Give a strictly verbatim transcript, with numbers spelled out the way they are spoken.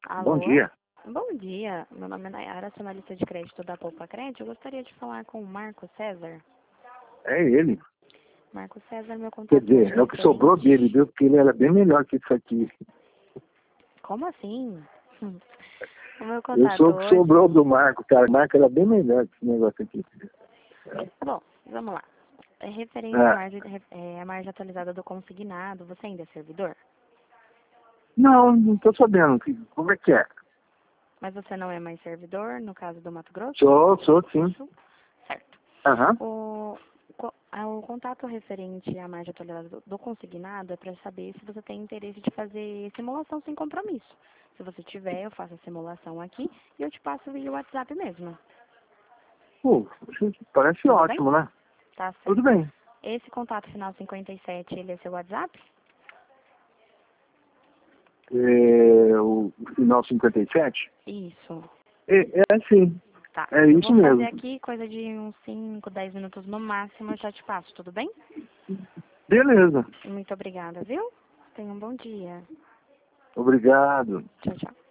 Bom Alô? dia. Bom dia, meu nome é Nayara, sou analista de crédito da Poupa Crédito. Eu gostaria de falar com o Marco César. É ele. Marco César, meu Quer contato dizer, é o que referente... sobrou dele, viu? Porque ele era bem melhor que isso aqui. Como assim? Hum. O meu Eu contato sou o que hoje... sobrou do Marco, cara. O Marco era bem melhor que esse negócio aqui. Bom, vamos lá. É referente à Ah, margem, é, à margem atualizada do consignado, você ainda é servidor? não, não tô sabendo. Como é que é? Mas você não é mais servidor, no caso do Mato Grosso? Sou, sou sim. Certo. Aham. O, co- ah, o contato referente à margem atualizada do, do consignado é para saber se você tem interesse de fazer simulação sem compromisso. Se você tiver, eu faço a simulação aqui e eu te passo via WhatsApp mesmo. Pô, parece Tudo bem? ótimo, né? Tá Tudo certo. bem. Esse contato final cinquenta e sete, ele é seu WhatsApp? É, o, o final cinquenta e sete? Isso. É, é assim. Tá. É Eu isso vou fazer mesmo. aqui coisa de uns cinco, dez minutos no máximo, eu já te passo, tudo bem? Beleza. Muito obrigada, viu? Tenha um bom dia. Obrigado. Tchau, tchau.